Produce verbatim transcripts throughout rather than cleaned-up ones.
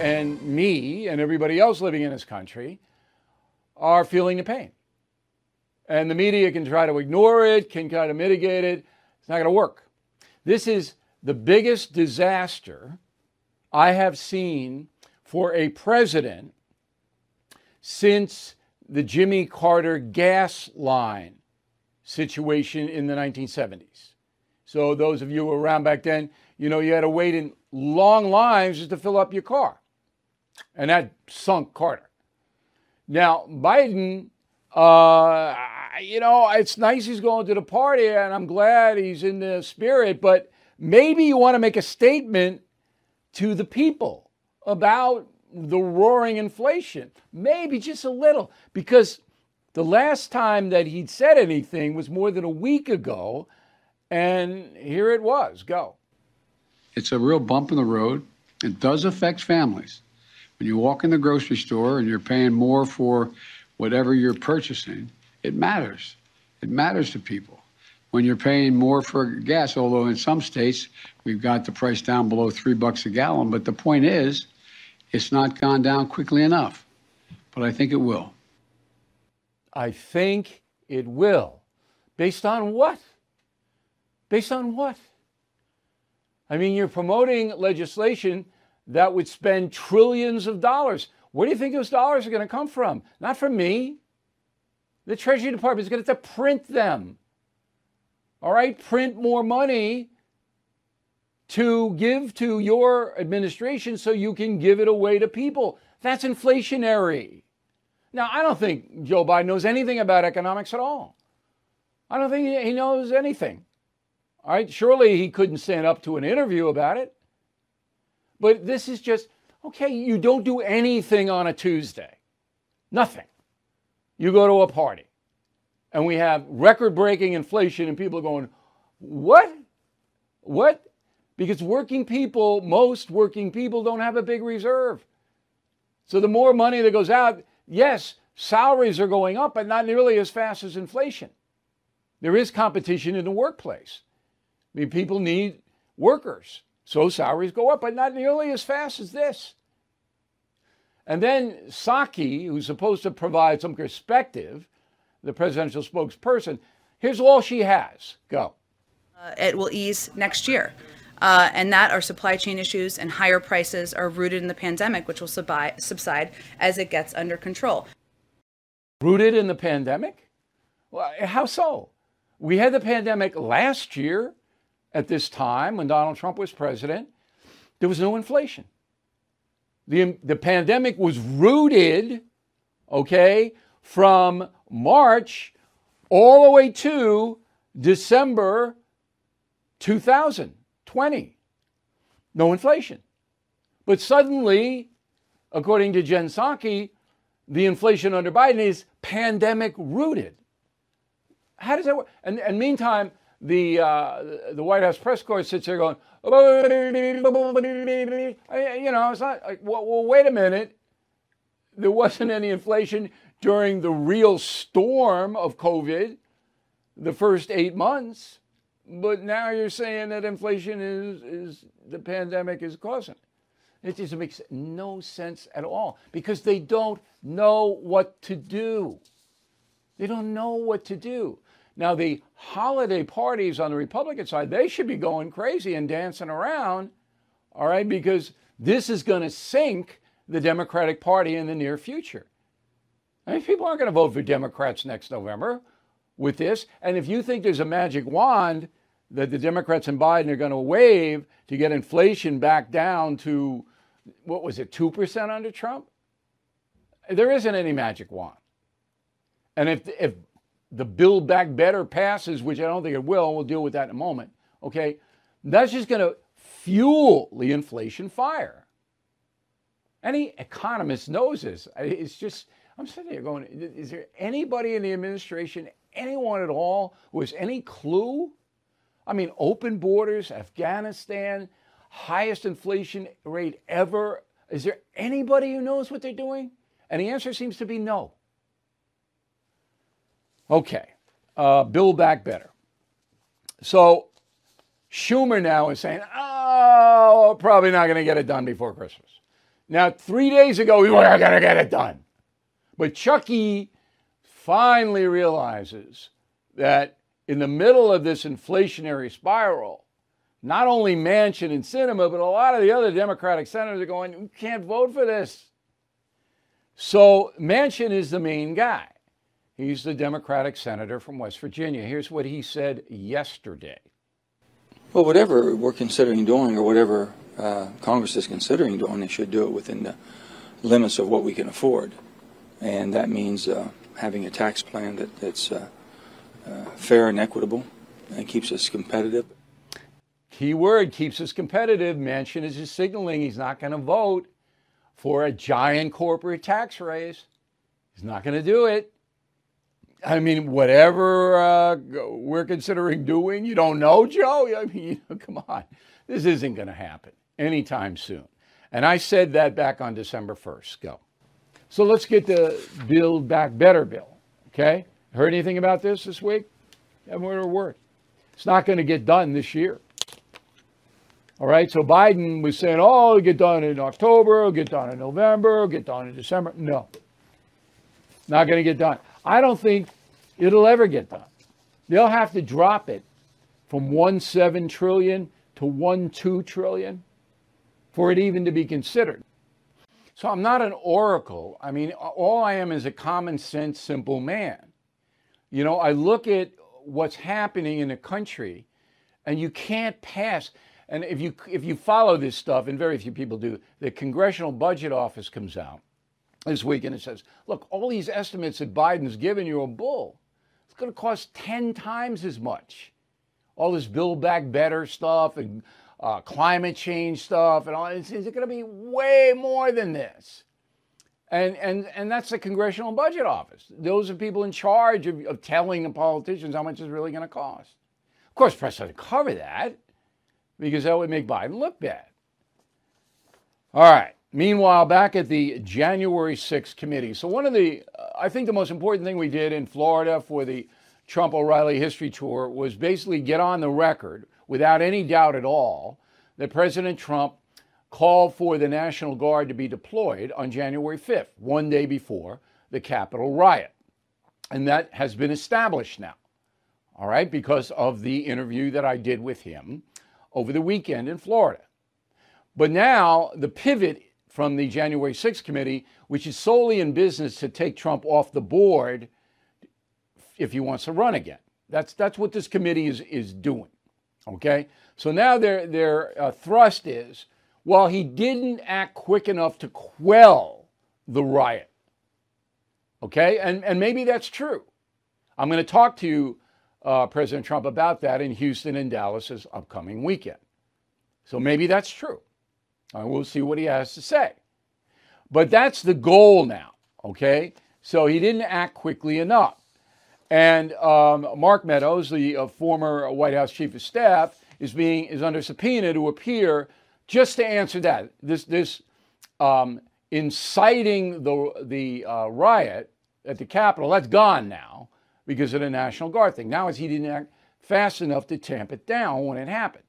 and me and everybody else living in this country are feeling the pain. And the media can try to ignore it, can try to mitigate it. It's not going to work. This is the biggest disaster I have seen for a president since the Jimmy Carter gas line situation in the nineteen seventies. So those of you who were around back then, you know, you had to wait in long lines just to fill up your car. And that sunk Carter. Now, Biden, uh, you know, it's nice he's going to the party, and I'm glad he's in the spirit, but maybe you want to make a statement to the people about the roaring inflation. Maybe just a little, because the last time that he'd said anything was more than a week ago, and here it was. Go. It's a real bump in the road. It does affect families. When you walk in the grocery store and you're paying more for whatever you're purchasing, it matters. It matters to people. When you're paying more for gas, although in some states we've got the price down below three bucks a gallon, but the point is, it's not gone down quickly enough. But I think it will. I think it will. Based on what? Based on what? I mean, you're promoting legislation that would spend trillions of dollars. Where do you think those dollars are going to come from? Not from me. The Treasury Department is going to have to print them. All right? Print more money to give to your administration so you can give it away to people. That's inflationary. Now, I don't think Joe Biden knows anything about economics at all. I don't think he knows anything. All right? Surely he couldn't stand up to an interview about it. But this is just, okay, you don't do anything on a Tuesday. Nothing. You go to a party, and we have record-breaking inflation, and people are going, what? What? Because working people, most working people don't have a big reserve. So the more money that goes out, yes, salaries are going up, but not nearly as fast as inflation. There is competition in the workplace. I mean, people need workers. So salaries go up, but not nearly as fast as this. And then Psaki, who's supposed to provide some perspective, the presidential spokesperson, here's all she has. Go. Uh, it will ease next year. Uh, and that our supply chain issues and higher prices are rooted in the pandemic, which will subi- subside as it gets under control. Rooted in the pandemic? Well, how so? We had the pandemic last year at this time when Donald Trump was president. There was no inflation. The, the pandemic was rooted, okay, from March all the way to December two thousand twenty. No inflation. But suddenly, according to Jen Psaki, the inflation under Biden is pandemic rooted. How does that work? And, and meantime, the uh, the White House press corps sits there going, you know, it's not like, well, well, wait a minute. There wasn't any inflation during the real storm of COVID, the first eight months. But now you're saying that inflation is, is the pandemic is causing it. It just makes no sense at all because they don't know what to do. They don't know what to do. Now, the holiday parties on the Republican side, they should be going crazy and dancing around, all right, because this is going to sink the Democratic Party in the near future. I mean, people aren't going to vote for Democrats next November with this. And if you think there's a magic wand that the Democrats and Biden are going to wave to get inflation back down to, what was it, two percent under Trump? There isn't any magic wand. And if if the Build Back Better passes, which I don't think it will, and we'll deal with that in a moment, okay, that's just going to fuel the inflation fire. Any economist knows this. It's just, I'm sitting there going, is there anybody in the administration, anyone at all, who has any clue? I mean, open borders, Afghanistan, highest inflation rate ever. Is there anybody who knows what they're doing? And the answer seems to be no. Okay, uh, Build Back Better. So Schumer now is saying, oh, probably not going to get it done before Christmas. Now, three days ago, we were going to get it done. But Chucky finally realizes that in the middle of this inflationary spiral, not only Manchin and Sinema, but a lot of the other Democratic senators are going, we can't vote for this. So Manchin is the main guy. He's the Democratic senator from West Virginia. Here's what he said yesterday. Well, whatever we're considering doing, or whatever uh, Congress is considering doing, they should do it within the limits of what we can afford. And that means uh, having a tax plan that, that's uh, uh, fair and equitable and keeps us competitive. Key word, keeps us competitive. Manchin is just signaling he's not going to vote for a giant corporate tax raise. He's not going to do it. I mean, whatever uh, we're considering doing, you don't know, Joe? I mean, come on. This isn't going to happen anytime soon. And I said that back on December first. Go. So let's get the Build Back Better bill, okay? Heard anything about this this week? Haven't heard a word. It's not going to get done this year. All right, so Biden was saying, oh, it'll get done in October, it'll get done in November, it'll get done in December. No, not going to get done. I don't think it'll ever get done. They'll have to drop it from one point seven trillion to one point two trillion for it even to be considered. So I'm not an oracle. I mean, all I am is a common sense, simple man. You know, I look at what's happening in the country, and you can't pass. And if you if you follow this stuff, and very few people do, the Congressional Budget Office comes out this week and it says, look, all these estimates that Biden's given you are bull. It's going to cost ten times as much. All this Build Back Better stuff and uh, climate change stuff and all, it's, it's going to be way more than this. And, and, and that's the Congressional Budget Office. Those are people in charge of, of telling the politicians how much it's really going to cost. Of course, press doesn't cover that, because that would make Biden look bad. All right. Meanwhile, back at the January sixth committee. So one of the, uh, I think the most important thing we did in Florida for the Trump O'Reilly history tour was basically get on the record, without any doubt at all, that President Trump called for the National Guard to be deployed on January fifth, one day before the Capitol riot. And that has been established now, all right, because of the interview that I did with him over the weekend in Florida. But now the pivot from the January sixth committee, which is solely in business to take Trump off the board if he wants to run again. That's that's what this committee is is doing. Okay? So now their their uh, thrust is, well, he didn't act quick enough to quell the riot. Okay? And and maybe that's true. I'm going to talk to uh, President Trump about that in Houston and Dallas this upcoming weekend. So maybe that's true. Uh, we'll see what he has to say. But that's the goal now, okay? So he didn't act quickly enough. And um, Mark Meadows, the uh, former White House chief of staff, is being is under subpoena to appear just to answer that. This this um, inciting the the uh, riot at the Capitol, that's gone now because of the National Guard thing. Now, as he didn't act fast enough to tamp it down when it happened.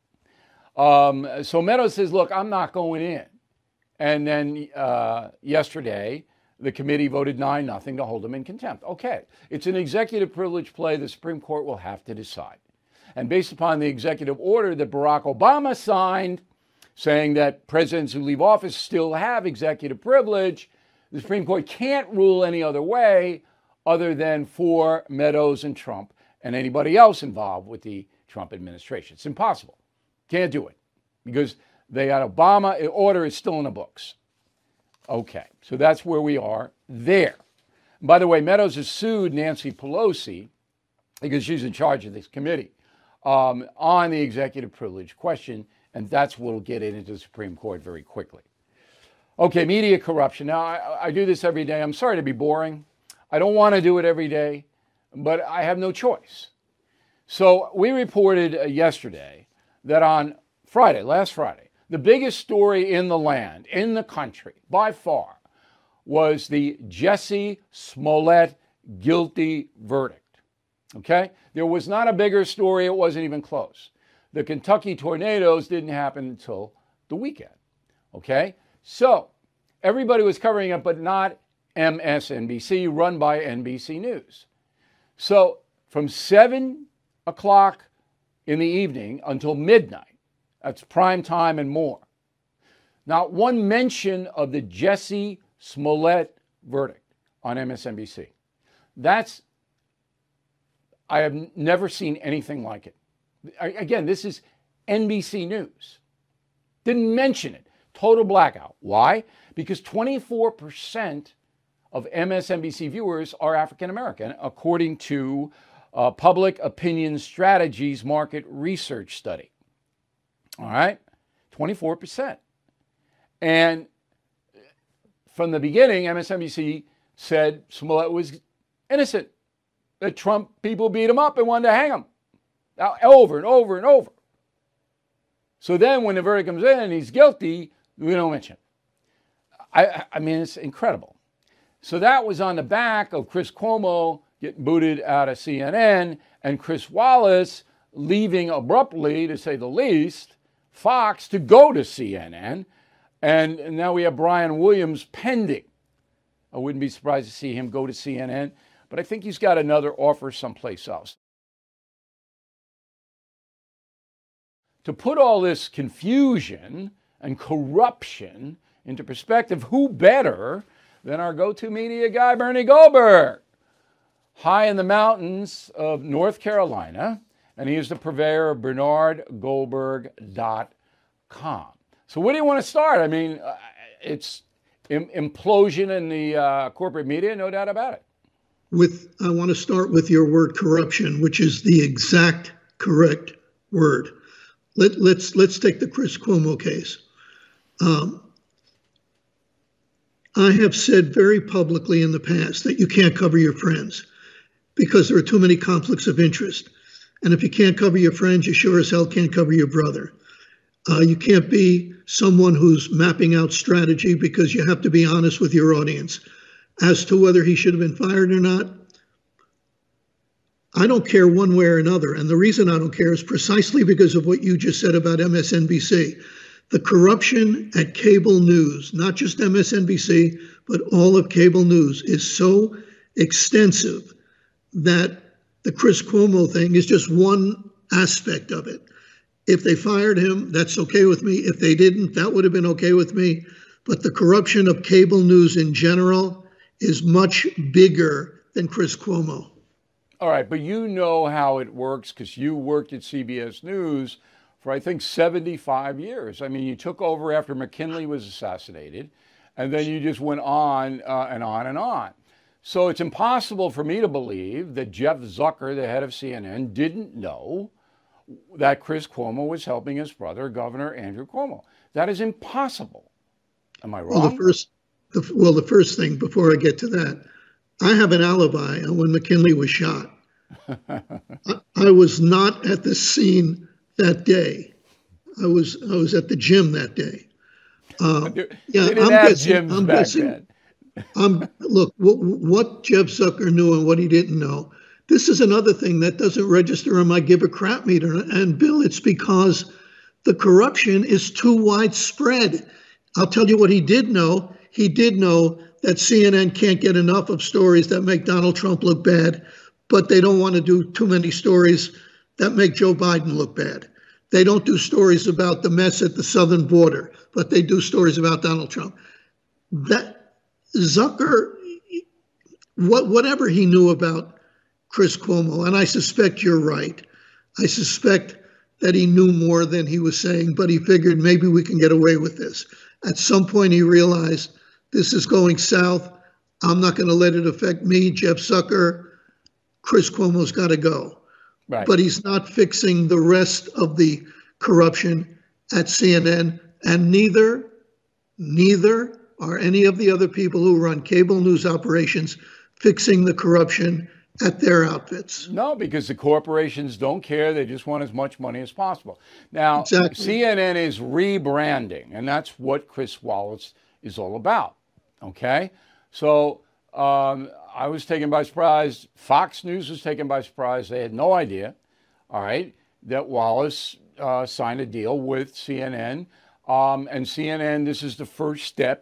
Um, so Meadows says, look, I'm not going in. And then uh, yesterday, the committee voted nine nothing to hold him in contempt. Okay, it's an executive privilege play the Supreme Court will have to decide. And based upon the executive order that Barack Obama signed, saying that presidents who leave office still have executive privilege, the Supreme Court can't rule any other way other than for Meadows and Trump and anybody else involved with the Trump administration. It's impossible. Can't do it because they got Obama. The order is still in the books. Okay, so that's where we are there. And by the way, Meadows has sued Nancy Pelosi because she's in charge of this committee um, on the executive privilege question, and that's what will get it into the Supreme Court very quickly. Okay, media corruption. Now, I, I do this every day. I'm sorry to be boring. I don't want to do it every day, but I have no choice. So we reported uh, yesterday that on Friday, last Friday, the biggest story in the land, in the country, by far, was the Jussie Smollett guilty verdict. Okay? There was not a bigger story. It wasn't even close. The Kentucky tornadoes didn't happen until the weekend. Okay? So, everybody was covering it, but not M S N B C, run by N B C News. So from seven o'clock in the evening until midnight, that's prime time and more, not one mention of the Jussie Smollett verdict on M S N B C. That's, I have never seen anything like it. Again, this is N B C News. Didn't mention it. Total blackout. Why? Because twenty-four percent of M S N B C viewers are African American, according to uh, Public Opinion Strategies market research study. All right? twenty-four percent. And from the beginning, M S N B C said Smollett was innocent, that Trump people beat him up and wanted to hang him. Now, over and over and over. So then when the verdict comes in and he's guilty, we don't mention it. I, I mean, it's incredible. So that was on the back of Chris Cuomo getting booted out of C N N and Chris Wallace leaving abruptly, to say the least, Fox to go to C N N. And now we have Brian Williams pending. I wouldn't be surprised to see him go to C N N, but I think he's got another offer someplace else. To put all this confusion and corruption into perspective, who better than our go-to media guy, Bernie Goldberg, high in the mountains of North Carolina, and he is the purveyor of Bernard Goldberg dot com. So where do you want to start? I mean, uh, it's im- implosion in the uh, corporate media, no doubt about it. With, I want to start with your word corruption, which is the exact correct word. Let, let's let's take the Chris Cuomo case. Um, I have said very publicly in the past that you can't cover your friends because there are too many conflicts of interest. And if you can't cover your friends, you sure as hell can't cover your brother. Uh, you can't be someone who's mapping out strategy because you have to be honest with your audience. As to whether he should have been fired or not, I don't care one way or another. And the reason I don't care is precisely because of what you just said about M S N B C. The corruption at cable news, not just M S N B C, but all of cable news, is so extensive that the Chris Cuomo thing is just one aspect of it. If they fired him, that's okay with me. If they didn't, that would have been okay with me. But the corruption of cable news in general is much bigger than Chris Cuomo. All right, but you know how it works because you worked at C B S News for, I think, seventy-five years. I mean, you took over after McKinley was assassinated, and then you just went on uh, and on and on. So it's impossible for me to believe that Jeff Zucker, the head of C N N, didn't know that Chris Cuomo was helping his brother, Governor Andrew Cuomo. That is impossible. Am I wrong? Well, the first, the, well, the first thing, before I get to that, I have an alibi on when McKinley was shot. I, I was not at the scene that day. I was I was at the gym that day. Uh, yeah, they didn't I'm have guessing. gyms I'm back guessing. then. I'm look what, what Jeff Zucker knew and what he didn't know. This is another thing that doesn't register on my give a crap meter. And Bill, it's because the corruption is too widespread. I'll tell you what he did know. He did know that C N N can't get enough of stories that make Donald Trump look bad, but they don't want to do too many stories that make Joe Biden look bad. They don't do stories about the mess at the southern border, but they do stories about Donald Trump. That Zucker, what, whatever he knew about Chris Cuomo, and I suspect you're right. I suspect that he knew more than he was saying, but he figured maybe we can get away with this. At some point, he realized this is going south. I'm not going to let it affect me, Jeff Zucker. Chris Cuomo's got to go. Right. But he's not fixing the rest of the corruption at C N N, and neither, neither are any of the other people who run cable news operations fixing the corruption at their outfits. No, because the corporations don't care. They just want as much money as possible. Now, Exactly. C N N is rebranding, and that's what Chris Wallace is all about. Okay? So um, I was taken by surprise. Fox News was taken by surprise. They had no idea, all right, that Wallace uh, signed a deal with C N N. Um, and C N N, this is the first step in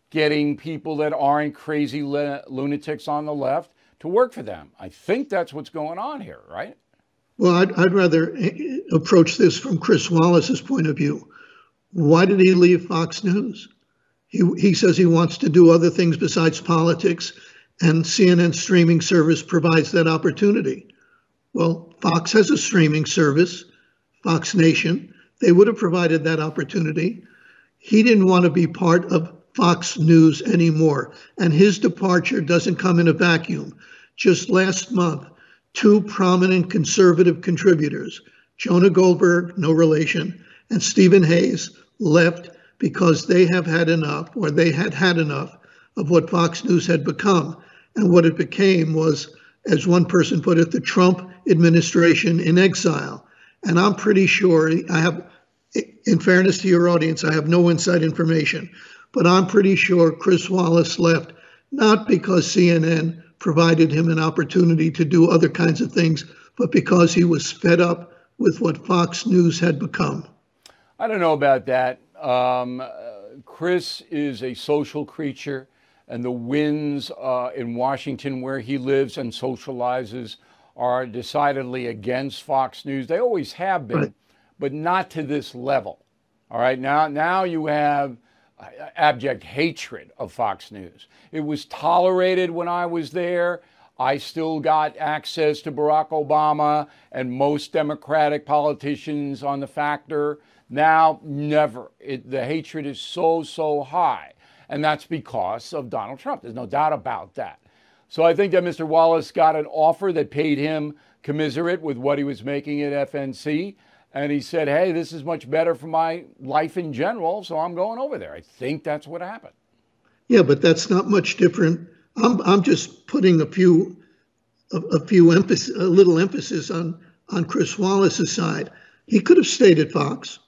getting people that aren't crazy lunatics on the left to work for them. I think that's what's going on here, right? Well, I'd, I'd rather approach this from Chris Wallace's point of view. Why did he leave Fox News? He, he says he wants to do other things besides politics, and C N N streaming service provides that opportunity. Well, Fox has a streaming service, Fox Nation. They would have provided that opportunity. He didn't want to be part of Fox News anymore, and his departure doesn't come in a vacuum. Just last month, two prominent conservative contributors, Jonah Goldberg, no relation, and Stephen Hayes, left because they have had enough, or they had had enough of what Fox News had become. And what it became was, as one person put it, the Trump administration in exile. And I'm pretty sure, I have, in fairness to your audience, I have no inside information, but I'm pretty sure Chris Wallace left not because C N N provided him an opportunity to do other kinds of things, but because he was fed up with what Fox News had become. I don't know about that. Um, uh, Chris is a social creature, and the winds uh, in Washington where he lives and socializes are decidedly against Fox News. They always have been, right, but not to this level. All right, now, now you have abject hatred of Fox News. It was tolerated when I was there. I still got access to Barack Obama and most Democratic politicians on the Factor. Now, never. It, the hatred is so, so high. And that's because of Donald Trump. There's no doubt about that. So I think that Mister Wallace got an offer that paid him commensurate with what he was making at F N C. And he said, hey, this is much better for my life in general, so I'm going over there. I think that's what happened. Yeah, but that's not much different. I'm I'm just putting a few a, a few emphasis, a little emphasis on on Chris Wallace's side. He could have stayed at Fox.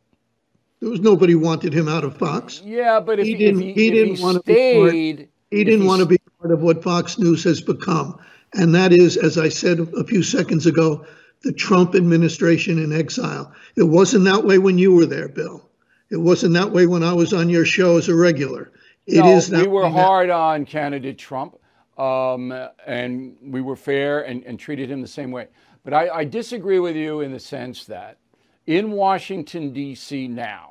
There was nobody wanted him out of Fox. Yeah, but if he he, didn't, if he, he if didn't he want stayed, to be part, he didn't want to be part of what Fox News has become, and that is, as I said a few seconds ago, the Trump administration in exile. It wasn't that way when you were there, Bill. It wasn't that way when I was on your show as a regular. It no, is that we were way hard now. on candidate Trump, um, and we were fair and, and treated him the same way. But I, I disagree with you in the sense that in Washington, D C now,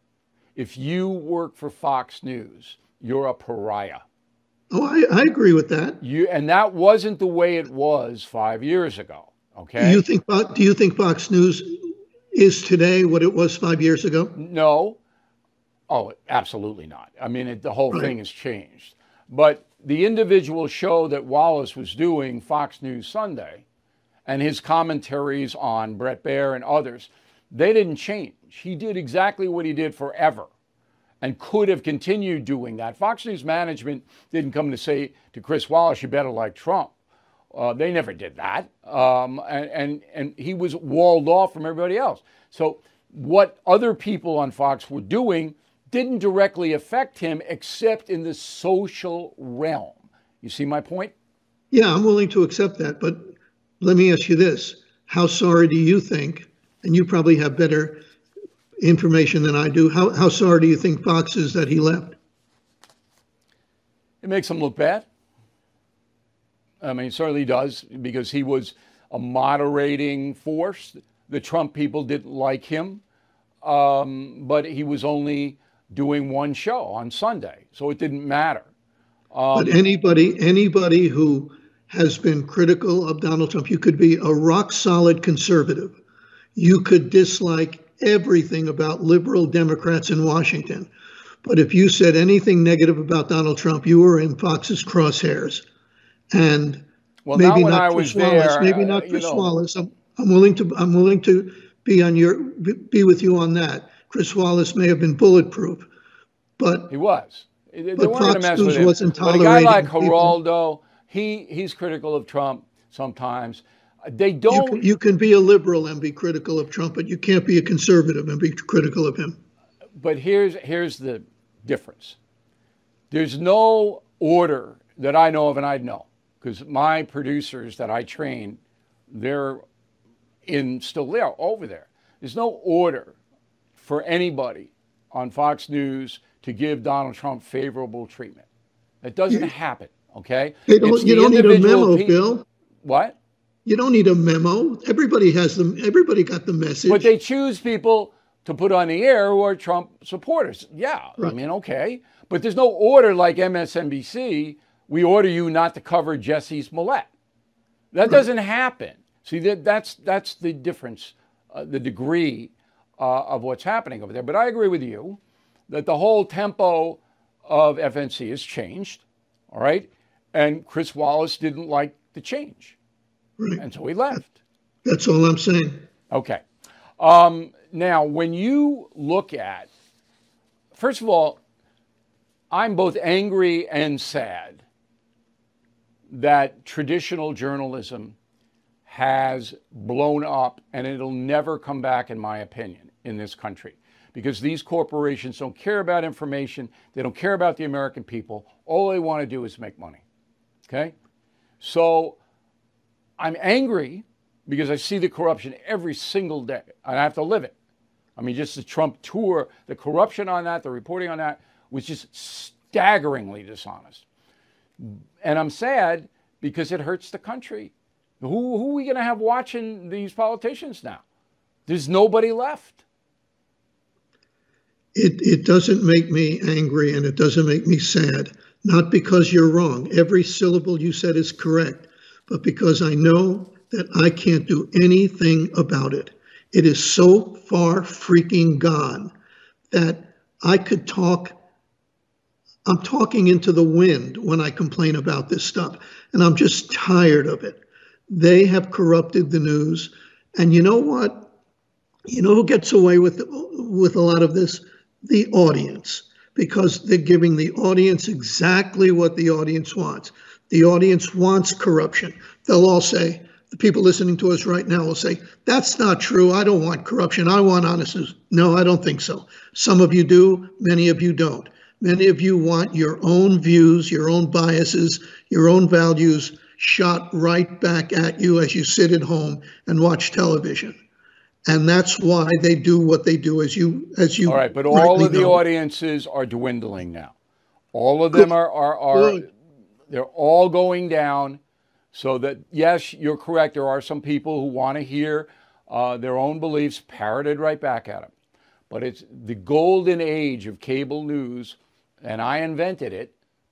if you work for Fox News, you're a pariah. Oh, I, I agree with that. You and that wasn't the way it was five years ago. Okay. Do you think? Do you think Fox News is today what it was five years ago? No. Oh, absolutely not. I mean, it, the whole Right. thing has changed. But the individual show that Wallace was doing, Fox News Sunday, and his commentaries on Bret Baier and others, they didn't change. He did exactly what he did forever and could have continued doing that. Fox News management didn't come to say to Chris Wallace, you better like Trump. Uh, they never did that. Um, and, and, and he was walled off from everybody else. So what other people on Fox were doing didn't directly affect him except in the social realm. You see my point? Yeah, I'm willing to accept that. But let me ask you this. How sorry do you think, and you probably have better information than I do, how, how sorry do you think Fox is that he left? It makes him look bad. I mean, it certainly does, because he was a moderating force. The Trump people didn't like him, um, but he was only doing one show on Sunday, so it didn't matter. Um, but anybody, anybody who has been critical of Donald Trump, you could be a rock solid conservative. You could dislike everything about liberal Democrats in Washington. But if you said anything negative about Donald Trump, you were in Fox's crosshairs. And well, maybe not, not when Chris I was Wallace, there, maybe uh, not Chris you know. Wallace. I'm, I'm willing to I'm willing to be on your be with you on that. Chris Wallace may have been bulletproof, but he was. They but weren't going to Fox mess News with him. wasn't But a guy tolerating like people. Geraldo, he he's critical of Trump sometimes. They You don't. can, you can be a liberal and be critical of Trump, but you can't be a conservative and be critical of him. But here's here's the difference. There's no order that I know of, and I know, because my producers that I train, they're in still there over there. There's no order for anybody on Fox News to give Donald Trump favorable treatment. It doesn't Yeah. happen, okay? They don't, It's you the don't need a individual memo, pe- Bill. What? You don't need a memo. Everybody has them. Everybody got the message. But they choose people to put on the air who are Trump supporters. Yeah, I Right. mean, okay. But there's no order like M S N B C. We order you not to cover Jussie Smollett. That doesn't happen. See, that, that's that's the difference, uh, the degree uh, of what's happening over there. But I agree with you that the whole tempo of F N C has changed, all right? And Chris Wallace didn't like the change, Right. and so he left. That's all I'm saying. Okay. Um, now, when you look at, first of all, I'm both angry and sad that traditional journalism has blown up, and it'll never come back, in my opinion, in this country. Because these corporations don't care about information. They don't care about the American people. All they want to do is make money. Okay? So I'm angry because I see the corruption every single day, and I have to live it. I mean, just the Trump tour, the corruption on that, the reporting on that was just staggeringly dishonest. And I'm sad because it hurts the country. Who, who are we going to have watching these politicians now? There's nobody left. It it doesn't make me angry and it doesn't make me sad. Not because you're wrong. Every syllable you said is correct, but because I know that I can't do anything about it. It is so far freaking gone that I could talk. I'm talking into the wind when I complain about this stuff, and I'm just tired of it. They have corrupted the news, and you know what? You know who gets away with with a lot of this? The audience, because they're giving the audience exactly what the audience wants. The audience wants corruption. They'll all say, the people listening to us right now will say, that's not true. I don't want corruption. I want honest news. No, I don't think so. Some of you do. Many of you don't. Many of you want your own views, your own biases, your own values shot right back at you as you sit at home and watch television. And that's why they do what they do, as you as you. All right, but all of the know. audiences are dwindling now. All of them are are, are they're all going down. So that, yes, you're correct. There are some people who want to hear uh, their own beliefs parroted right back at them. But it's the golden age of cable news, and I invented it,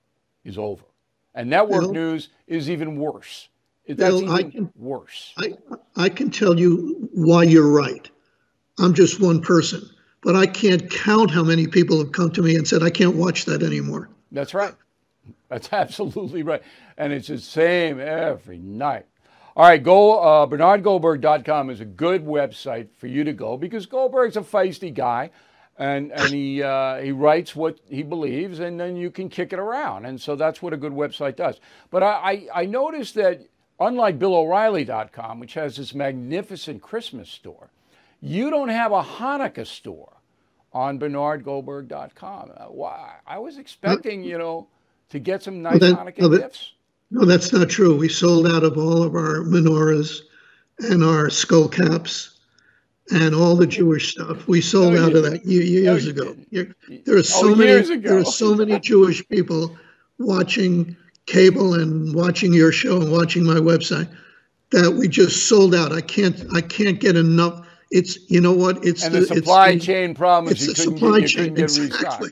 is over. And network Bill, news is even worse. That's Bill, even I can, worse. I, I can tell you why you're right. I'm just one person, but I can't count how many people have come to me and said, I can't watch that anymore. That's right. That's absolutely right. And it's the same every night. All right, go. Uh, Bernard Goldberg dot com is a good website for you to go because Goldberg's a feisty guy, and and he uh, he writes what he believes, and then you can kick it around. And so that's what a good website does. But I, I, I noticed that unlike Bill O'Reilly dot com, which has this magnificent Christmas store, you don't have a Hanukkah store on Bernard Goldberg dot com. Uh, why? I was expecting, you know, to get some nice well, that, Hanukkah well, that, gifts. No, that's not true. We sold out of all of our menorahs and our skull caps and all the Jewish stuff. We sold no, out of that years no, ago. There are so oh, many. Ago. There are so many Jewish people watching cable and watching your show and watching my website that we just sold out. I can't. I can't get enough. It's you know what? It's and the, the supply it's, chain problem. It's you the supply get, chain. Exactly.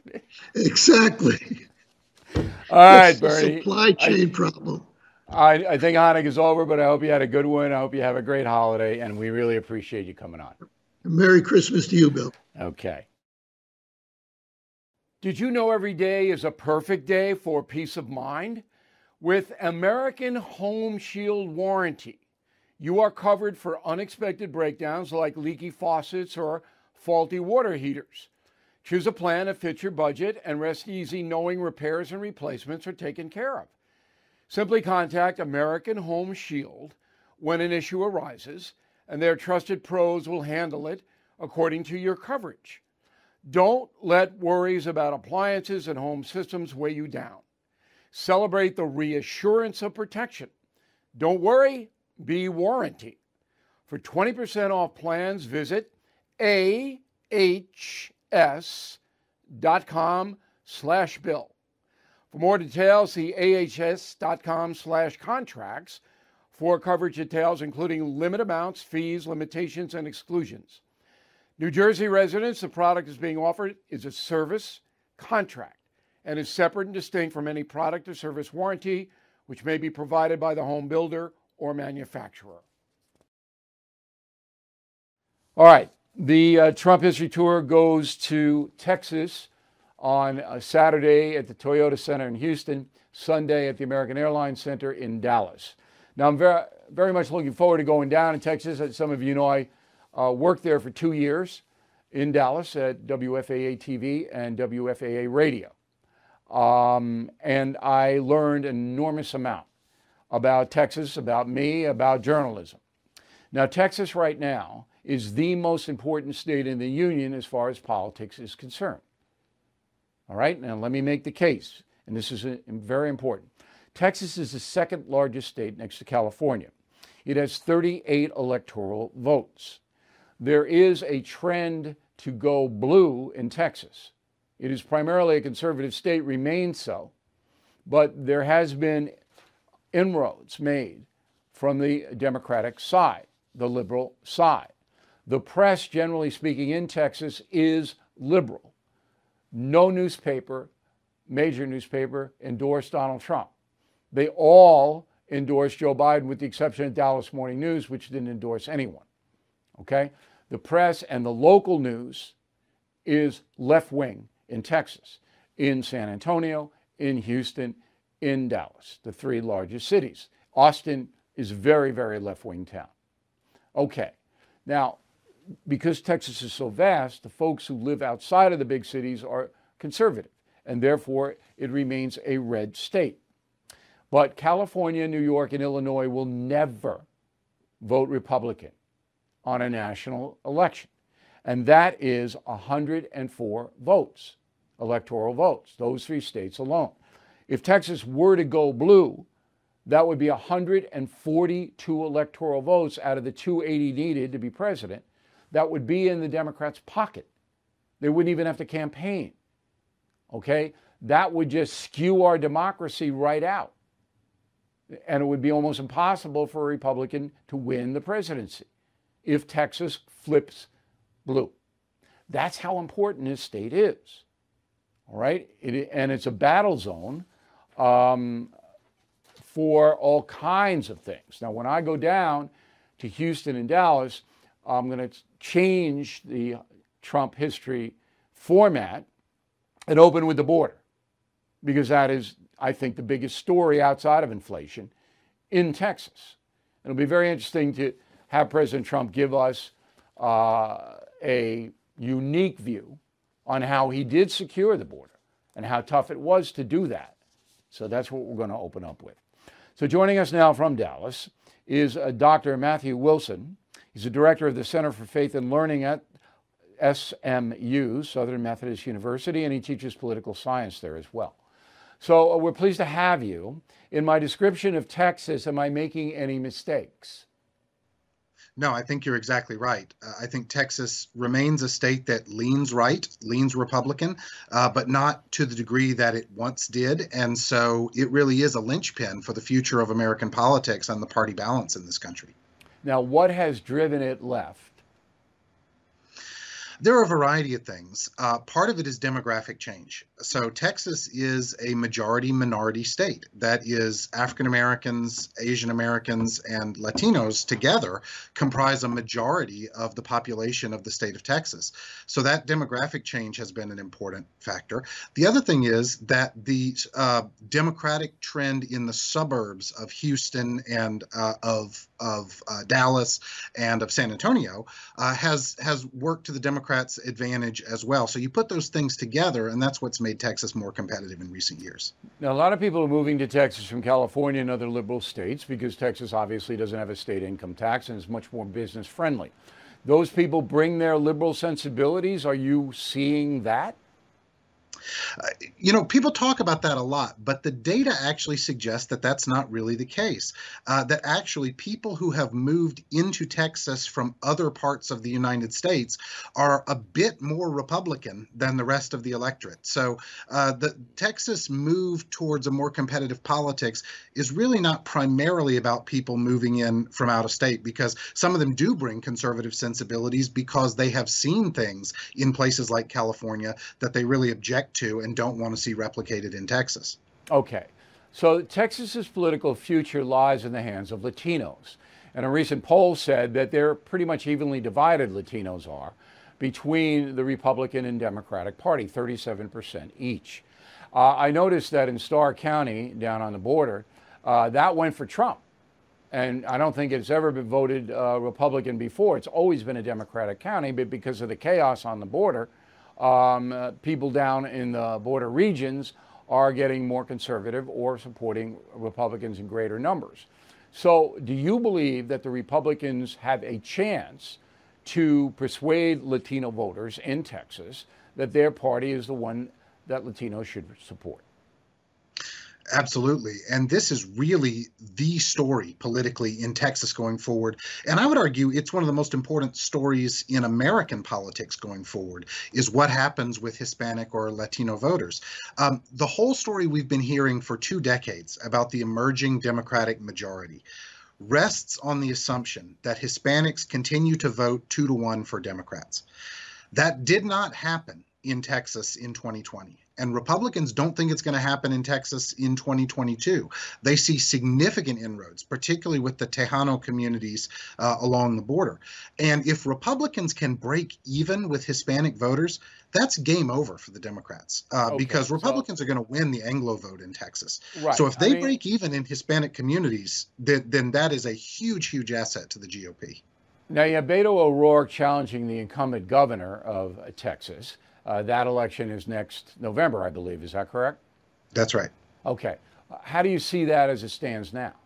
Exactly. All right, Bernie. Supply chain I, problem. I, I think Hanukkah is over, but I hope you had a good one. I hope you have a great holiday, and we really appreciate you coming on. Merry Christmas to you, Bill. Okay. Did you know every day is a perfect day for peace of mind? With American Home Shield Warranty, you are covered for unexpected breakdowns like leaky faucets or faulty water heaters. Choose a plan that fits your budget and rest easy knowing repairs and replacements are taken care of. Simply contact American Home Shield when an issue arises, and their trusted pros will handle it according to your coverage. Don't let worries about appliances and home systems weigh you down. Celebrate the reassurance of protection. Don't worry, be warranty. For twenty percent off plans, visit A H S dot com slash bill. For more details, see ahs.com slash contracts for coverage details, including limit amounts, fees, limitations, and exclusions. New Jersey residents, the product is being offered is a service contract and is separate and distinct from any product or service warranty, which may be provided by the home builder or manufacturer. All right, the uh, Trump History Tour goes to Texas on uh, Saturday at the Toyota Center in Houston, Sunday at the American Airlines Center in Dallas. Now, I'm very, very much looking forward to going down in Texas. As some of you know, I uh, worked there for two years in Dallas at W F A A T V and W F A A Radio. Um, and I learned an enormous amount about Texas, about me, about journalism. Now, Texas right now is the most important state in the union as far as politics is concerned. All right, now let me make the case, and this is a, very important. Texas is the second largest state next to California. It has thirty-eight electoral votes. There is a trend to go blue in Texas. It is primarily a conservative state, remains so, but there has been inroads made from the Democratic side, the liberal side. The press, generally speaking, in Texas is liberal. No newspaper, major newspaper, endorsed Donald Trump. They all endorsed Joe Biden, with the exception of Dallas Morning News, which didn't endorse anyone. Okay? The press and the local news is left-wing in Texas, in San Antonio, in Houston, in Dallas, the three largest cities. Austin is a very, very left-wing town. Okay. Now, because Texas is so vast, the folks who live outside of the big cities are conservative, and therefore it remains a red state. But California, New York, and Illinois will never vote Republican on a national election. And that is one hundred four votes, electoral votes, those three states alone. If Texas were to go blue, that would be one hundred forty-two electoral votes out of the two hundred eighty needed to be president. That would be in the Democrats' pocket. They wouldn't even have to campaign. Okay? That would just skew our democracy right out. And it would be almost impossible for a Republican to win the presidency if Texas flips blue. That's how important this state is. All right? It, and it's a battle zone um, for all kinds of things. Now, when I go down to Houston and Dallas, I'm going to change the Trump history format and open with the border, because that is, I think, the biggest story outside of inflation in Texas. It'll be very interesting to have President Trump give us uh, a unique view on how he did secure the border and how tough it was to do that. So that's what we're going to open up with. So joining us now from Dallas is uh, Doctor Matthew Wilson. He's the director of the Center for Faith and Learning at S M U, Southern Methodist University, and he teaches political science there as well. So uh, we're pleased to have you. In my description of Texas, am I making any mistakes? No, I think you're exactly right. Uh, I think Texas remains a state that leans right, leans Republican, uh, but not to the degree that it once did. And so it really is a linchpin for the future of American politics and the party balance in this country. Now, what has driven it left? There are a variety of things. Uh, part of it is demographic change. So Texas is a majority minority state that is African Americans, Asian Americans, and Latinos together comprise a majority of the population of the state of Texas. So that demographic change has been an important factor. The other thing is that the uh, democratic trend in the suburbs of Houston and uh, of of uh, Dallas and of San Antonio uh, has has worked to the Democrats' advantage as well. So you put those things together, and that's what's made Texas more competitive in recent years. Now, a lot of people are moving to Texas from California and other liberal states because Texas obviously doesn't have a state income tax and is much more business friendly. Those people bring their liberal sensibilities. Are you seeing that? Uh, you know, people talk about that a lot, but the data actually suggests that that's not really the case. Uh, that actually people who have moved into Texas from other parts of the United States are a bit more Republican than the rest of the electorate. So uh, the Texas move towards a more competitive politics is really not primarily about people moving in from out of state, because some of them do bring conservative sensibilities because they have seen things in places like California that they really object to and don't want to see replicated in Texas. Okay, so Texas's political future lies in the hands of Latinos. And a recent poll said that they're pretty much evenly divided, Latinos are, between the Republican and Democratic Party, thirty-seven percent each. Uh, I noticed that in Starr County, down on the border, uh, that went for Trump. And I don't think it's ever been voted uh, Republican before. It's always been a Democratic county, but because of the chaos on the border, um, uh, people down in the border regions are getting more conservative or supporting Republicans in greater numbers. So do you believe that the Republicans have a chance to persuade Latino voters in Texas that their party is the one that Latinos should support? Absolutely. And this is really the story politically in Texas going forward. And I would argue it's one of the most important stories in American politics going forward, is what happens with Hispanic or Latino voters. Um, the whole story we've been hearing for two decades about the emerging Democratic majority rests on the assumption that Hispanics continue to vote two to one for Democrats. That did not happen in Texas in twenty twenty. And Republicans don't think it's going to happen in Texas in twenty twenty-two. They see significant inroads, particularly with the Tejano communities uh, along the border. And if Republicans can break even with Hispanic voters, that's game over for the Democrats, uh, okay, because Republicans so, are going to win the Anglo vote in Texas. Right, so if they I mean, break even in Hispanic communities, then, then that is a huge, huge asset to the G O P. Now, you have Beto O'Rourke challenging the incumbent governor of uh, Texas. Uh, that election is next November, I believe. Is that correct? That's right. Okay. How do you see that as it stands now?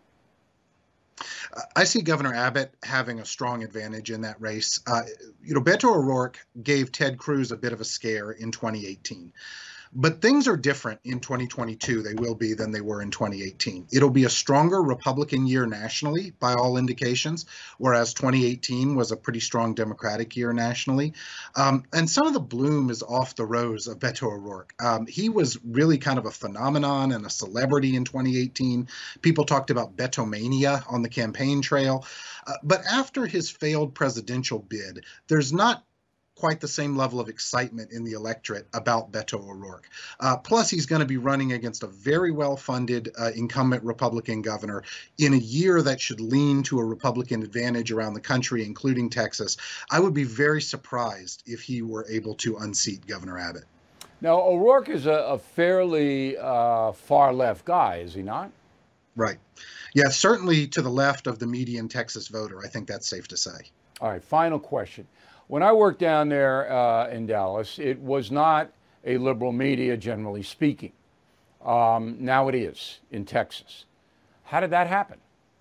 I see Governor Abbott having a strong advantage in that race. Uh, you know, Beto O'Rourke gave Ted Cruz a bit of a scare in twenty eighteen. But things are different in twenty twenty-two. They will be than they were in twenty eighteen. It'll be a stronger Republican year nationally, by all indications, whereas twenty eighteen was a pretty strong Democratic year nationally. Um, and some of the bloom is off the rose of Beto O'Rourke. Um, he was really kind of a phenomenon and a celebrity in twenty eighteen. People talked about Betomania on the campaign trail. Uh, but after his failed presidential bid, there's not quite the same level of excitement in the electorate about Beto O'Rourke. Uh, plus, he's going to be running against a very well-funded uh, incumbent Republican governor in a year that should lean to a Republican advantage around the country, including Texas. I would be very surprised if he were able to unseat Governor Abbott. Now, O'Rourke is a, a fairly uh, far-left guy, is he not? Right. Yeah, certainly to the left of the median Texas voter. I think that's safe to say. All right, final question. When I worked down there uh, in Dallas, it was not a liberal media, generally speaking. Um, now it is in Texas. How did that happen?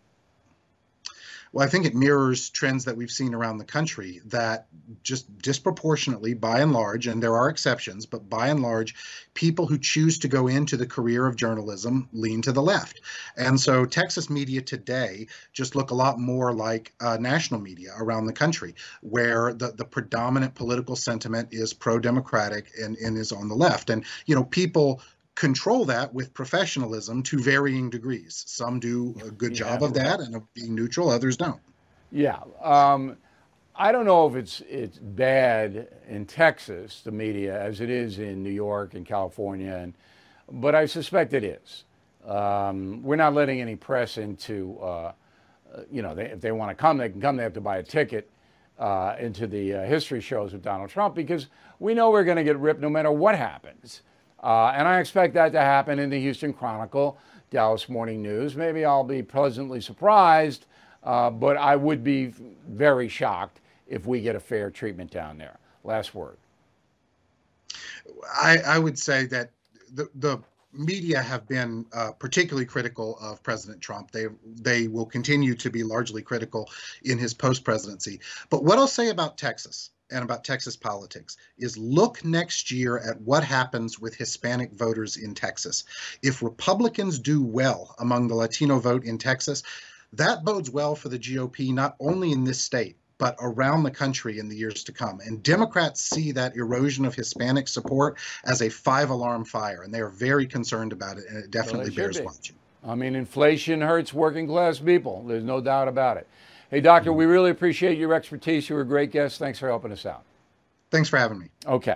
Well, I think it mirrors trends that we've seen around the country that just disproportionately, by and large, and there are exceptions, but by and large, people who choose to go into the career of journalism lean to the left. And so Texas media today just look a lot more like uh, national media around the country, where the, the predominant political sentiment is pro-democratic and, and is on the left. And, you know, people control that with professionalism to varying degrees. Some do a good yeah, job of right. that and of being neutral, others don't. Yeah. Um, I don't know if it's it's bad in Texas, the media, as it is in New York and California, and but I suspect it is. Um, we're not letting any press into, uh, you know, they, if they want to come, they can come. They have to buy a ticket uh, into the uh, history shows with Donald Trump, because we know we're going to get ripped no matter what happens. Uh, and I expect that to happen in the Houston Chronicle, Dallas Morning News. Maybe I'll be pleasantly surprised, uh, but I would be very shocked if we get a fair treatment down there. Last word. I, I would say that the, the media have been uh, particularly critical of President Trump. They they will continue to be largely critical in his post-presidency. But what I'll say about Texas and about Texas politics is look next year at what happens with Hispanic voters in Texas. If Republicans do well among the Latino vote in Texas, that bodes well for the G O P, not only in this state, but around the country in the years to come. And Democrats see that erosion of Hispanic support as a five-alarm fire, and they are very concerned about it, and it definitely well, bears watching. I mean, inflation hurts working class people. There's no doubt about it. Hey, Doctor, we really appreciate your expertise. You were a great guest. Thanks for helping us out. Thanks for having me. Okay.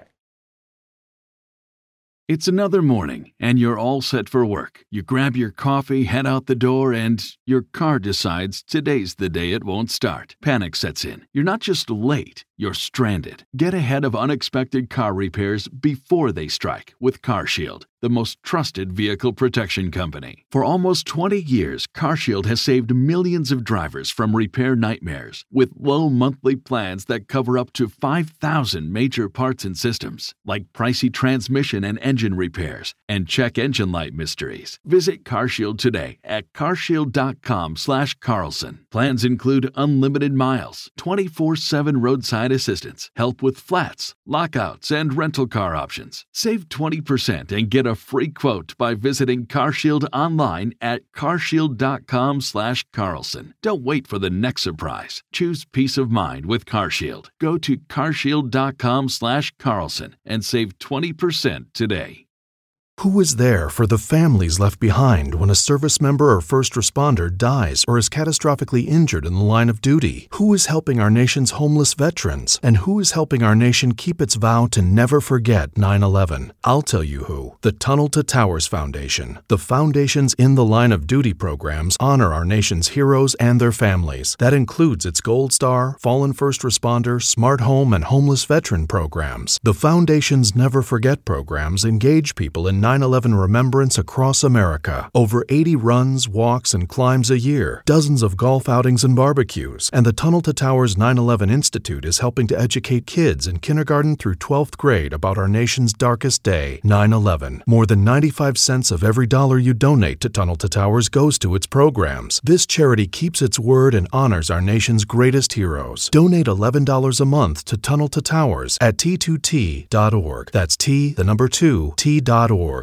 It's another morning, and you're all set for work. You grab your coffee, head out the door, and your car decides today's the day it won't start. Panic sets in. You're not just late, you're stranded. Get ahead of unexpected car repairs before they strike with CarShield, the most trusted vehicle protection company. For almost twenty years, CarShield has saved millions of drivers from repair nightmares with low monthly plans that cover up to five thousand major parts and systems, like pricey transmission and engine repairs and check engine light mysteries. Visit CarShield today at carshield.com slash Carlson. Plans include unlimited miles, twenty-four seven roadside assistance, help with flats, lockouts, and rental car options. Save twenty percent and get a free quote by visiting CarShield online at carshield.com slash Carlson. Don't wait for the next surprise. Choose peace of mind with CarShield. Go to carshield.com slash Carlson and save twenty percent today. Who is there for the families left behind when a service member or first responder dies or is catastrophically injured in the line of duty? Who is helping our nation's homeless veterans? And who is helping our nation keep its vow to never forget nine eleven? I'll tell you who. The Tunnel to Towers Foundation. The foundation's In the Line of Duty programs honor our nation's heroes and their families. That includes its Gold Star, Fallen First Responder, Smart Home, and Homeless Veteran programs. The foundation's Never Forget programs engage people in nine eleven remembrance across America. Over eighty runs, walks, and climbs a year, dozens of golf outings and barbecues, and the Tunnel to Towers nine eleven Institute is helping to educate kids in kindergarten through twelfth grade about our nation's darkest day, nine eleven. More than ninety-five cents of every dollar you donate to Tunnel to Towers goes to its programs. This charity keeps its word and honors our nation's greatest heroes. Donate eleven dollars a month to Tunnel to Towers at T two T dot org. That's T, the number two, T dot org.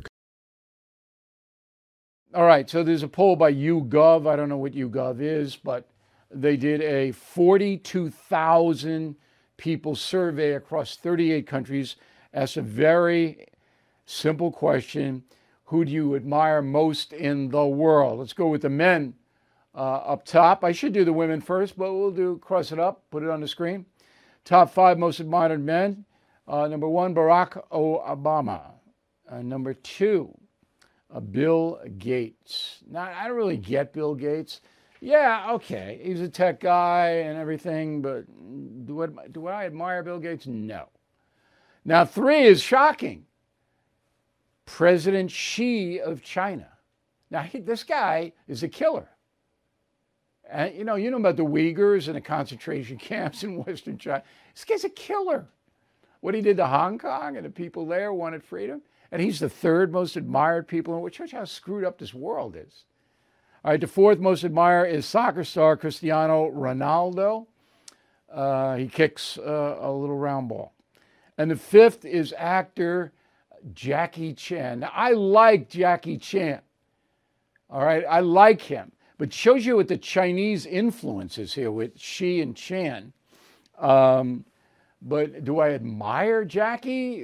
All right, so there's a poll by YouGov. I don't know what YouGov is, but they did a forty-two thousand people survey across thirty-eight countries. Asked a very simple question: who do you admire most in the world? Let's go with the men uh, up top. I should do the women first, but we'll do cross it up, put it on the screen. Top five most admired men. Uh, number one, Barack Obama. Uh, number two, Uh, Bill Gates. Now, I don't really get Bill Gates. Yeah, okay, he's a tech guy and everything, but do I, do I admire Bill Gates? No. Now, three is shocking. President Xi of China. Now, he, this guy is a killer. And, you know, you know about the Uyghurs and the concentration camps in Western China. This guy's a killer. What he did to Hong Kong and the people there wanted freedom. And he's the third most admired people in which shows how screwed up this world is. All right, the fourth most admired is soccer star Cristiano Ronaldo. Uh, he kicks uh, a little round ball. And the fifth is actor Jackie Chan. Now, I like Jackie Chan. All right, I like him. But shows you what the Chinese influence is here with Xi and Chan. Um, but do I admire Jackie?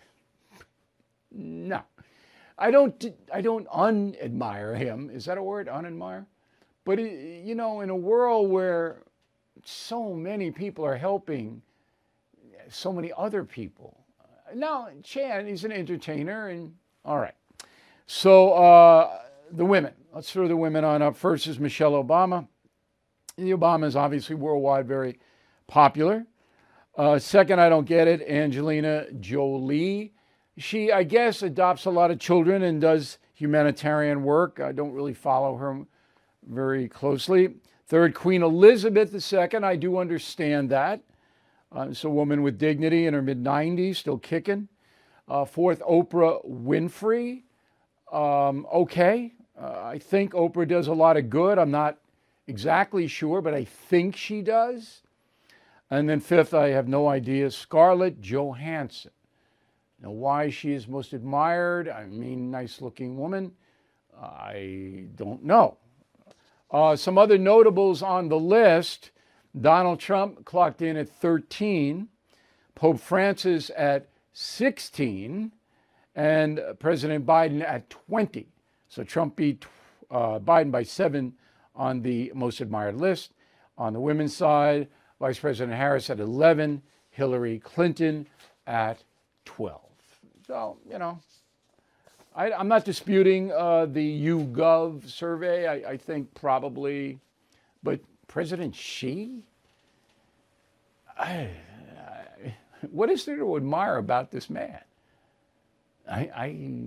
No, I don't. I don't unadmire him. Is that a word? Unadmire? But it, you know, in a world where so many people are helping so many other people. Now, Chan, he's an entertainer, and all right. So uh, the women. Let's throw the women on up. First is Michelle Obama. The Obama is obviously worldwide very popular. Uh, second, I don't get it, Angelina Jolie. She, I guess, adopts a lot of children and does humanitarian work. I don't really follow her very closely. Third, Queen Elizabeth the Second. I do understand that. Uh, it's a woman with dignity in her mid nineties, still kicking. Uh, fourth, Oprah Winfrey. Um, okay. Uh, I think Oprah does a lot of good. I'm not exactly sure, but I think she does. And then fifth, I have no idea, Scarlett Johansson. Now, why she is most admired, I mean, nice-looking woman, I don't know. Uh, some other notables on the list, Donald Trump clocked in at thirteen, Pope Francis at sixteen, and President Biden at twenty. So Trump beat uh, Biden by seven on the most admired list. On the women's side, Vice President Harris at eleven, Hillary Clinton at twelve. So, you know, I, I'm not disputing uh, the YouGov survey. I, I think probably, but President Xi? I, I, what is there to admire about this man? I, I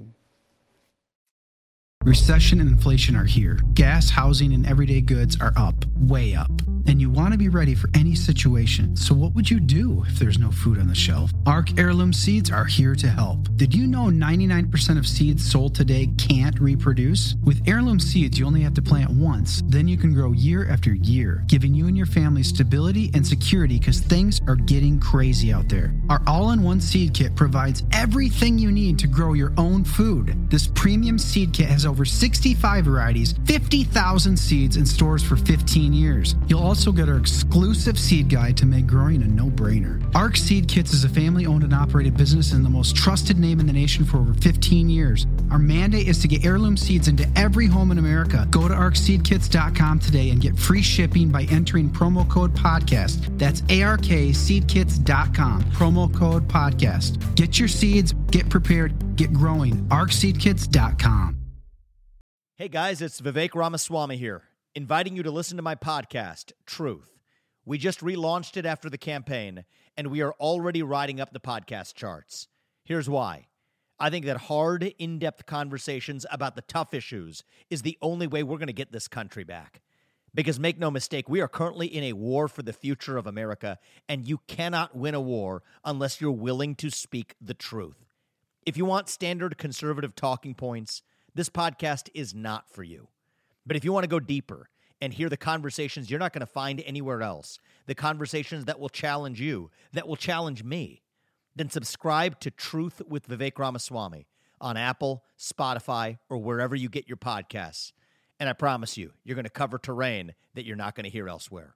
Recession and inflation are here. Gas, housing, and everyday goods are up, way up. And you want to be ready for any situation. So what would you do if there's no food on the shelf? Ark Heirloom Seeds are here to help. Did you know ninety-nine percent of seeds sold today can't reproduce? With Heirloom Seeds, you only have to plant once. Then you can grow year after year, giving you and your family stability and security because things are getting crazy out there. Our all-in-one seed kit provides everything you need to grow your own food. This premium seed kit has over sixty-five varieties, fifty thousand seeds, and stores for fifteen years. You'll also get our exclusive seed guide to make growing a no-brainer. Ark Seed Kits is a family-owned and operated business and the most trusted name in the nation for over fifteen years. Our mandate is to get heirloom seeds into every home in America. Go to ark seed kits dot com today and get free shipping by entering promo code podcast. That's A R K seed kits dot com, promo code podcast. Get your seeds, get prepared, get growing. ark seed kits dot com. Hey guys, it's Vivek Ramaswamy here, inviting you to listen to my podcast, Truth. We just relaunched it after the campaign, and we are already riding up the podcast charts. Here's why. I think that hard, in-depth conversations about the tough issues is the only way we're going to get this country back. Because make no mistake, we are currently in a war for the future of America, and you cannot win a war unless you're willing to speak the truth. If you want standard conservative talking points, this podcast is not for you. But if you want to go deeper and hear the conversations you're not going to find anywhere else, the conversations that will challenge you, that will challenge me, then subscribe to Truth with Vivek Ramaswamy on Apple, Spotify, or wherever you get your podcasts. And I promise you, you're going to cover terrain that you're not going to hear elsewhere.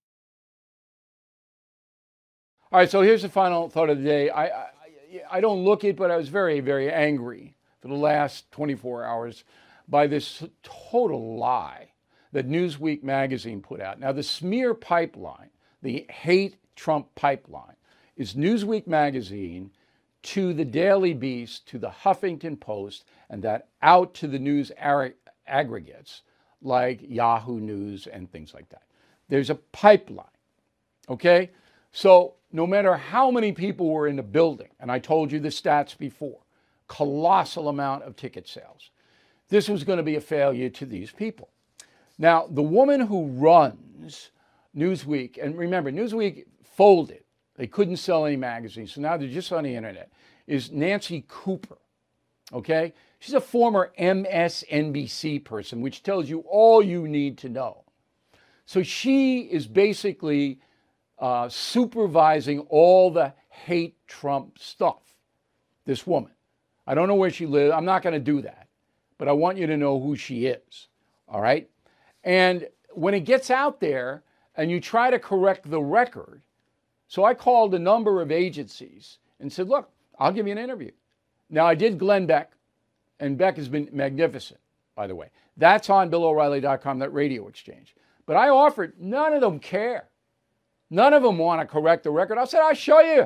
All right, so here's the final thought of the day. I, I, I don't look it, but I was very, very angry for the last twenty-four hours by this total lie that Newsweek magazine put out. Now, the smear pipeline, the hate Trump pipeline, is Newsweek magazine to the Daily Beast, to the Huffington Post, and that out to the news ag- aggregates like Yahoo News and things like that. There's a pipeline, okay? So no matter how many people were in the building, and I told you the stats before, colossal amount of ticket sales, this was going to be a failure to these people. Now, the woman who runs Newsweek, and remember, Newsweek folded. They couldn't sell any magazines, so now they're just on the internet, is Nancy Cooper, okay? She's a former M S N B C person, which tells you all you need to know. So she is basically uh, supervising all the hate Trump stuff, this woman. I don't know where she lives. I'm not going to do that. But I want you to know who she is, all right? And when it gets out there and you try to correct the record, so I called a number of agencies and said, look, I'll give you an interview. Now, I did Glenn Beck, and Beck has been magnificent, by the way. That's on Bill O'Reilly dot com, that radio exchange. But I offered, none of them care. None of them want to correct the record. I said, I'll show you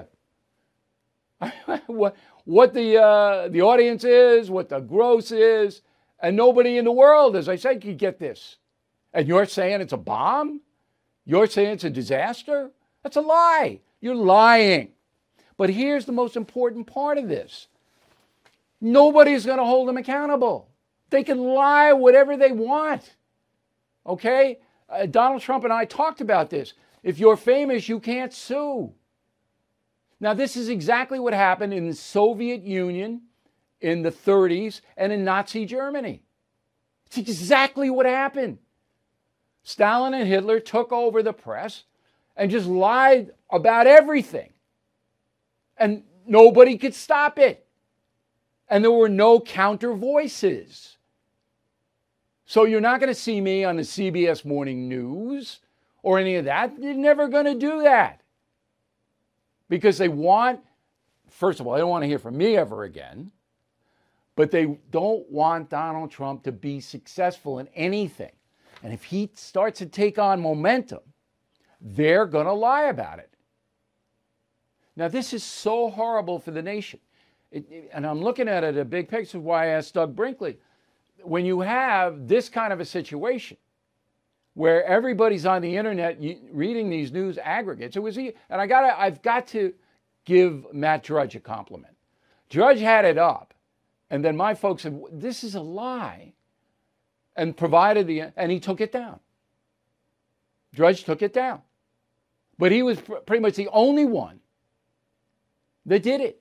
what, what the, uh, the audience is, what the gross is, and nobody in the world, as I said, could get this. And you're saying it's a bomb? You're saying it's a disaster? That's a lie. You're lying. But here's the most important part of this. Nobody's going to hold them accountable. They can lie whatever they want. Okay? Uh, Donald Trump and I talked about this. If you're famous, you can't sue. Now, this is exactly what happened in the Soviet Union in the thirties and in Nazi Germany. It's exactly what happened. Stalin and Hitler took over the press, and just lied about everything. And nobody could stop it. And there were no counter voices. So you're not going to see me on the C B S Morning News or any of that. They're never going to do that. Because they want, first of all, they don't want to hear from me ever again. But they don't want Donald Trump to be successful in anything. And if he starts to take on momentum, they're going to lie about it. Now, this is so horrible for the nation. It, it, and I'm looking at it, a big picture, why I asked Doug Brinkley. When you have this kind of a situation where everybody's on the internet reading these news aggregates, it was, and I gotta, I've got to give Matt Drudge a compliment. Drudge had it up, and then my folks said, this is a lie, and provided the, and he took it down. Drudge took it down. But he was pr- pretty much the only one that did it.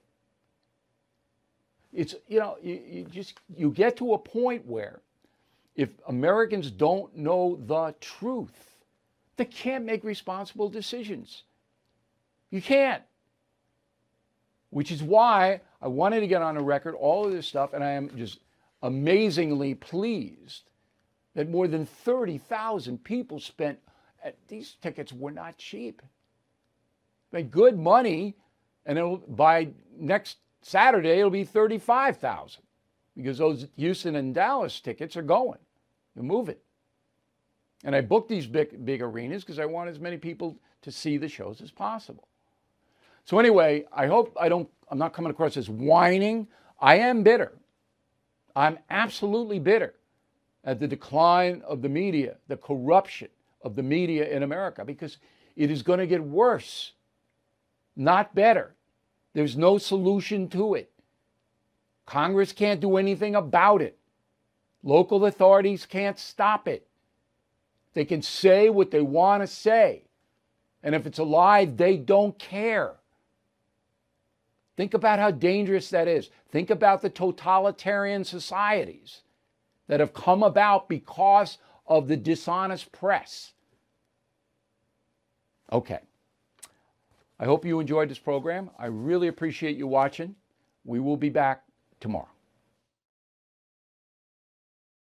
It's, you know, you, you just, you get to a point where if Americans don't know the truth, they can't make responsible decisions. You can't. Which is why I wanted to get on a record all of this stuff, and I am just amazingly pleased that more than thirty thousand people spent, at, these tickets were not cheap. They good money, and it'll, by next Saturday, it'll be thirty-five thousand because those Houston and Dallas tickets are going. They're moving. And I booked these big, big arenas because I want as many people to see the shows as possible. So anyway, I hope I don't, I'm not coming across as whining. I am bitter. I'm absolutely bitter at the decline of the media, the corruption of the media in America, because it is going to get worse, not better. There's no solution to it. Congress can't do anything about it. Local authorities can't stop it. They can say what they want to say. And if it's a lie, they don't care. Think about how dangerous that is. Think about the totalitarian societies that have come about because of the dishonest press. Okay. I hope you enjoyed this program. I really appreciate you watching. We will be back tomorrow.